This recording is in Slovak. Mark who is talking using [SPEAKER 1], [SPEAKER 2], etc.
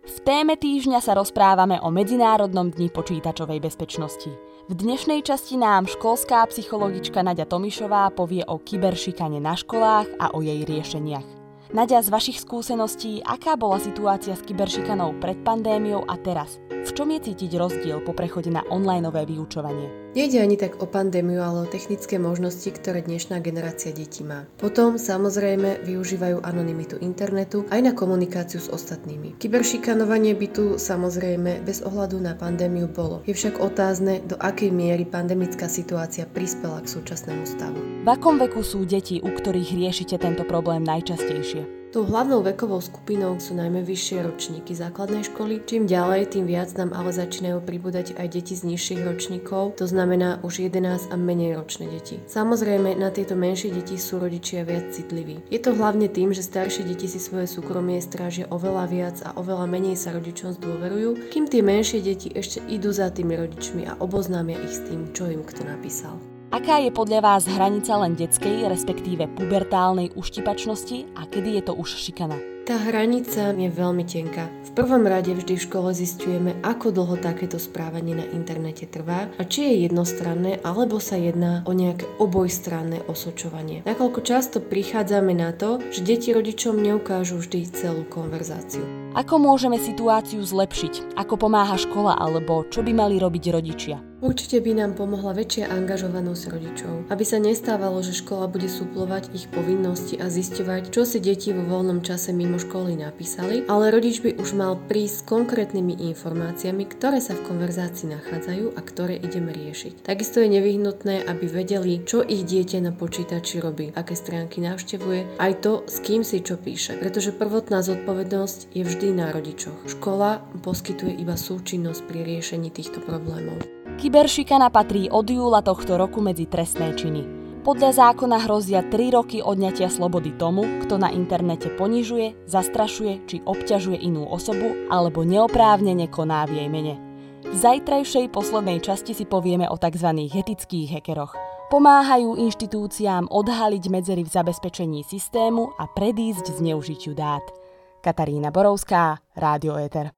[SPEAKER 1] V téme týždňa sa rozprávame o Medzinárodnom dni počítačovej bezpečnosti. V dnešnej časti nám školská psychologička Naďa Tomišová povie o kyberšikane na školách a o jej riešeniach. Naďa, z vašich skúseností, aká bola situácia s kyberšikanou pred pandémiou a teraz? V čom je cítiť rozdiel po prechode na onlineové vyučovanie?
[SPEAKER 2] Nejde ani tak o pandémiu, ale o technické možnosti, ktoré dnešná generácia detí má. Potom, samozrejme, využívajú anonymitu internetu aj na komunikáciu s ostatnými. Kyberšikanovanie by tu, samozrejme, bez ohľadu na pandémiu bolo. Je však otázne, do akej miery pandemická situácia prispela k súčasnému stavu.
[SPEAKER 1] V akom veku sú deti, u ktorých riešite tento problém najčastejšie?
[SPEAKER 2] Tou hlavnou vekovou skupinou sú najmä vyššie ročníky základnej školy. Čím ďalej, tým viac nám ale začínajú pribúdať aj deti z nižších ročníkov, to znamená už 11 a menej ročné deti. Samozrejme, na tieto menšie deti sú rodičia viac citliví. Je to hlavne tým, že staršie deti si svoje súkromie strážia oveľa viac a oveľa menej sa rodičom zdôverujú, kým tie menšie deti ešte idú za tými rodičmi a oboznámia ich s tým, čo im kto napísal.
[SPEAKER 1] Aká je podľa vás hranica len detskej, respektíve pubertálnej uštipačnosti a kedy je to už šikana?
[SPEAKER 2] Tá hranica je veľmi tenká. V prvom rade vždy v škole zisťujeme, ako dlho takéto správanie na internete trvá a či je jednostranné, alebo sa jedná o nejaké obojstranné osočovanie. Nakoľko často prichádzame na to, že deti rodičom neukážu vždy celú konverzáciu.
[SPEAKER 1] Ako môžeme situáciu zlepšiť? Ako pomáha škola alebo čo by mali robiť rodičia?
[SPEAKER 2] Určite by nám pomohla väčšia angažovanosť rodičov, aby sa nestávalo, že škola bude suplovať ich povinnosti a zisťovať, čo si deti vo voľnom čase mimo školy napísali, ale rodič by už mal prísť s konkrétnymi informáciami, ktoré sa v konverzácii nachádzajú a ktoré ideme riešiť. Takisto je nevyhnutné, aby vedeli, čo ich dieťa na počítači robí, aké stránky navštevuje, aj to, s kým si čo píše, pretože prvotná zodpovednosť je vždy na rodičoch. Škola poskytuje iba súčinnosť pri riešení týchto problémov.
[SPEAKER 1] Kyberšikana patrí od júla tohto roku medzi trestné činy. Podľa zákona hrozia 3 roky odňatia slobody tomu, kto na internete ponižuje, zastrašuje či obťažuje inú osobu alebo neoprávnene koná v jej mene. V zajtrajšej poslednej časti si povieme o tzv. Etických hackeroch. Pomáhajú inštitúciám odhaliť medzery v zabezpečení systému a predísť zneužitiu dát. Katarína Borovská, Rádio Éter.